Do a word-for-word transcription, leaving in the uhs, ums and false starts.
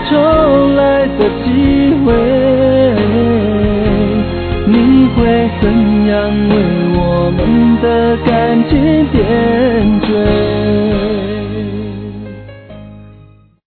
重来的机会，你会怎样为我们的感情点缀？